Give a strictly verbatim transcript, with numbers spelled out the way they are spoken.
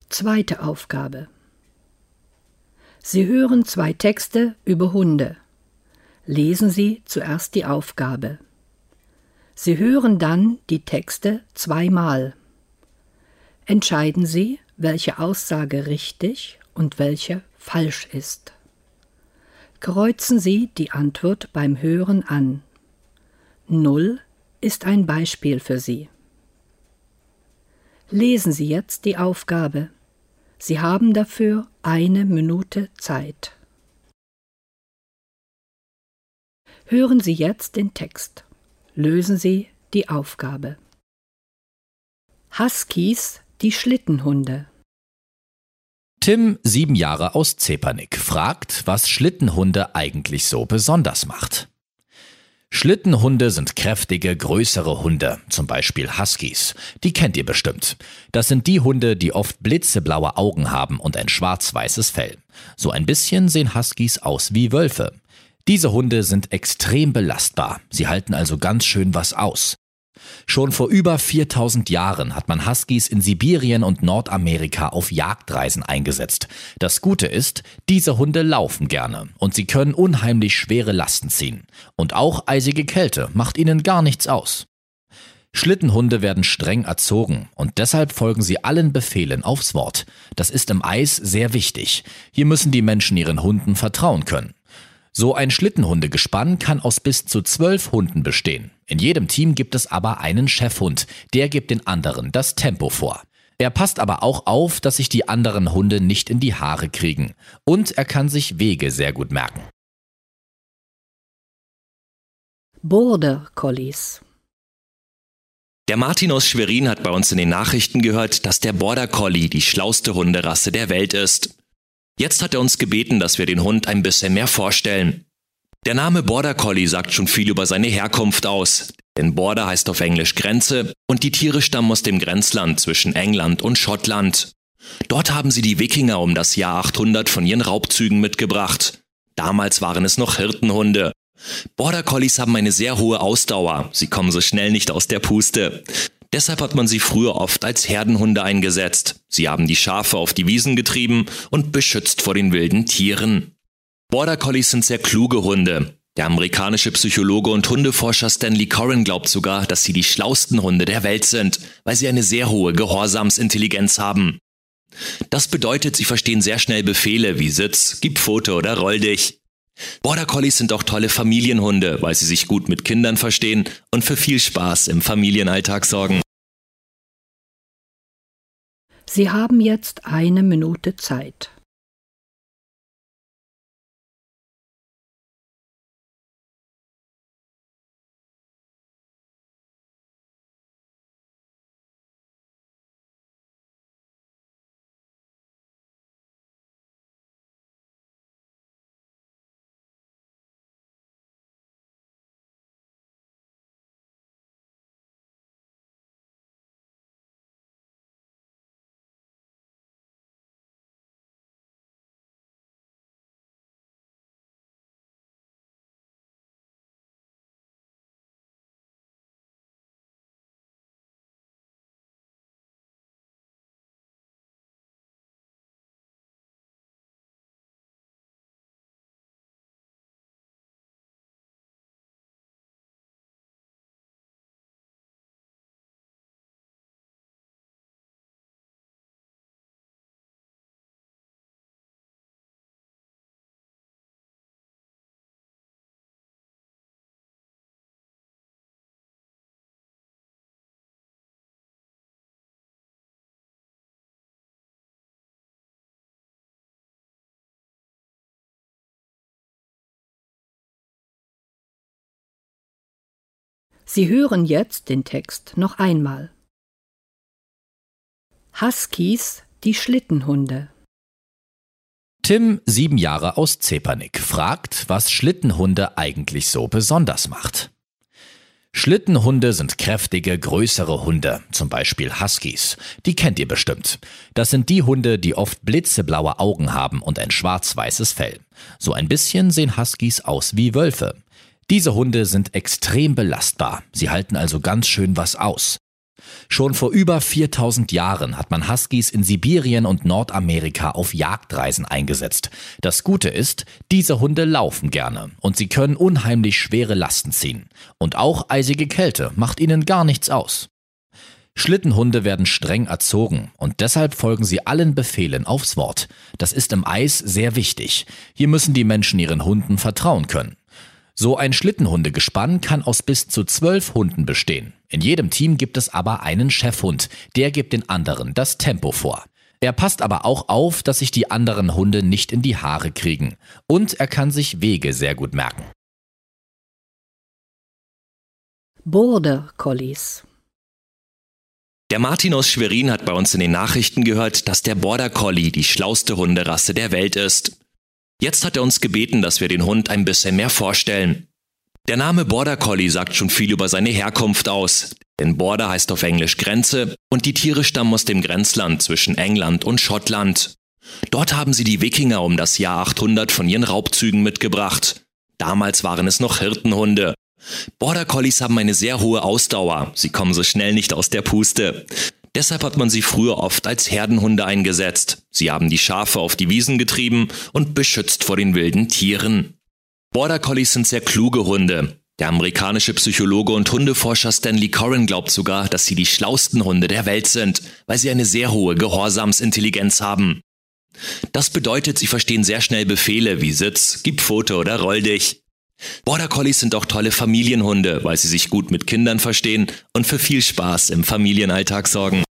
Zweite Aufgabe. Sie hören zwei Texte über Hunde. Lesen Sie zuerst die Aufgabe. Sie hören dann die Texte zweimal. Entscheiden Sie, welche Aussage richtig und welche falsch ist. Kreuzen Sie die Antwort beim Hören an. Null ist ein Beispiel für Sie. Lesen Sie jetzt die Aufgabe. Sie haben dafür eine Minute Zeit. Hören Sie jetzt den Text. Lösen Sie die Aufgabe. Huskies, die Schlittenhunde. Tim, sieben Jahre aus Zepernick, fragt, was Schlittenhunde eigentlich so besonders macht. Schlittenhunde sind kräftige, größere Hunde, zum Beispiel Huskies. Die kennt ihr bestimmt. Das sind die Hunde, die oft blitzeblaue Augen haben und ein schwarz-weißes Fell. So ein bisschen sehen Huskies aus wie Wölfe. Diese Hunde sind extrem belastbar. Sie halten also ganz schön was aus. Schon vor über viertausend Jahren hat man Huskies in Sibirien und Nordamerika auf Jagdreisen eingesetzt. Das Gute ist, diese Hunde laufen gerne und sie können unheimlich schwere Lasten ziehen. Und auch eisige Kälte macht ihnen gar nichts aus. Schlittenhunde werden streng erzogen und deshalb folgen sie allen Befehlen aufs Wort. Das ist im Eis sehr wichtig. Hier müssen die Menschen ihren Hunden vertrauen können. So ein Schlittenhundegespann kann aus bis zu zwölf Hunden bestehen. In jedem Team gibt es aber einen Chefhund, der gibt den anderen das Tempo vor. Er passt aber auch auf, dass sich die anderen Hunde nicht in die Haare kriegen. Und er kann sich Wege sehr gut merken. Border Collies. Der Martin aus Schwerin hat bei uns in den Nachrichten gehört, dass der Border Collie die schlauste Hunderasse der Welt ist. Jetzt hat er uns gebeten, dass wir den Hund ein bisschen mehr vorstellen. Der Name Border Collie sagt schon viel über seine Herkunft aus. Denn Border heißt auf Englisch Grenze und die Tiere stammen aus dem Grenzland zwischen England und Schottland. Dort haben sie die Wikinger um das Jahr achthundert von ihren Raubzügen mitgebracht. Damals waren es noch Hirtenhunde. Border Collies haben eine sehr hohe Ausdauer. Sie kommen so schnell nicht aus der Puste. Deshalb hat man sie früher oft als Herdenhunde eingesetzt. Sie haben die Schafe auf die Wiesen getrieben und beschützt vor den wilden Tieren. Border Collies sind sehr kluge Hunde. Der amerikanische Psychologe und Hundeforscher Stanley Coren glaubt sogar, dass sie die schlausten Hunde der Welt sind, weil sie eine sehr hohe Gehorsamsintelligenz haben. Das bedeutet, sie verstehen sehr schnell Befehle wie Sitz, gib Pfote oder roll dich. Border Collies sind auch tolle Familienhunde, weil sie sich gut mit Kindern verstehen und für viel Spaß im Familienalltag sorgen. Sie haben jetzt eine Minute Zeit. Sie hören jetzt den Text noch einmal. Huskies, die Schlittenhunde. Tim, sieben Jahre aus Zepernick, fragt, was Schlittenhunde eigentlich so besonders macht. Schlittenhunde sind kräftige, größere Hunde, zum Beispiel Huskies. Die kennt ihr bestimmt. Das sind die Hunde, die oft blitzeblaue Augen haben und ein schwarz-weißes Fell. So ein bisschen sehen Huskies aus wie Wölfe. Diese Hunde sind extrem belastbar. Sie halten also ganz schön was aus. Schon vor über viertausend Jahren hat man Huskies in Sibirien und Nordamerika auf Jagdreisen eingesetzt. Das Gute ist, diese Hunde laufen gerne und sie können unheimlich schwere Lasten ziehen. Und auch eisige Kälte macht ihnen gar nichts aus. Schlittenhunde werden streng erzogen und deshalb folgen sie allen Befehlen aufs Wort. Das ist im Eis sehr wichtig. Hier müssen die Menschen ihren Hunden vertrauen können. So ein Schlittenhundegespann kann aus bis zu zwölf Hunden bestehen. In jedem Team gibt es aber einen Chefhund, der gibt den anderen das Tempo vor. Er passt aber auch auf, dass sich die anderen Hunde nicht in die Haare kriegen. Und er kann sich Wege sehr gut merken. Border Collies. Der Martin aus Schwerin hat bei uns in den Nachrichten gehört, dass der Border Collie die schlauste Hunderasse der Welt ist. Jetzt hat er uns gebeten, dass wir den Hund ein bisschen mehr vorstellen. Der Name Border Collie sagt schon viel über seine Herkunft aus. Denn Border heißt auf Englisch Grenze und die Tiere stammen aus dem Grenzland zwischen England und Schottland. Dort haben sie die Wikinger um das Jahr achthundert von ihren Raubzügen mitgebracht. Damals waren es noch Hirtenhunde. Border Collies haben eine sehr hohe Ausdauer. Sie kommen so schnell nicht aus der Puste. Deshalb hat man sie früher oft als Herdenhunde eingesetzt. Sie haben die Schafe auf die Wiesen getrieben und beschützt vor den wilden Tieren. Border Collies sind sehr kluge Hunde. Der amerikanische Psychologe und Hundeforscher Stanley Coren glaubt sogar, dass sie die schlausten Hunde der Welt sind, weil sie eine sehr hohe Gehorsamsintelligenz haben. Das bedeutet, sie verstehen sehr schnell Befehle wie Sitz, gib Pfote oder roll dich. Border Collies sind auch tolle Familienhunde, weil sie sich gut mit Kindern verstehen und für viel Spaß im Familienalltag sorgen.